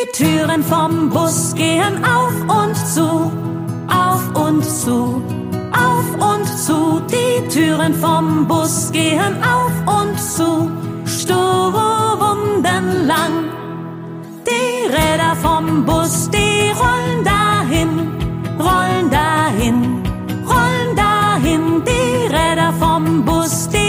Die Türen vom Bus gehen auf und zu, auf und zu, auf und zu. Die Türen vom Bus gehen auf und zu, stundenlang. Die Räder vom Bus, die rollen dahin, rollen dahin, rollen dahin. Die Räder vom Bus, die